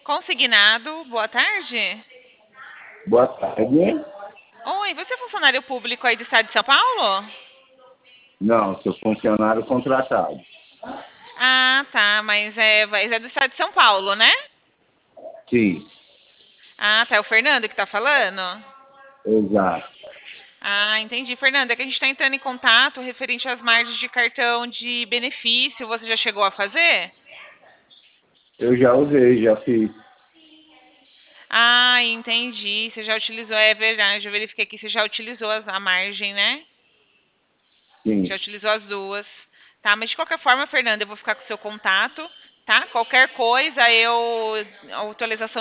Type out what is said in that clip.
Consignado, boa tarde. Boa tarde. Oi, você é funcionário público aí do estado de São Paulo? Não, sou funcionário contratado. Ah, tá, mas é do estado de São Paulo, né? Sim, Ah, tá, é o Fernando que tá falando? exato. Ah, entendi. Fernando, é que a gente está entrando em contato referente às margens de cartão de benefício. Você já chegou a fazer? Eu já usei, já fiz. Ah, entendi. Você já utilizou, é verdade. Eu verifiquei que você já utilizou a margem, né? Já Sim. utilizou as duas. Tá, mas de qualquer forma, Fernanda, eu vou ficar com o seu contato, tá? Qualquer coisa, a atualização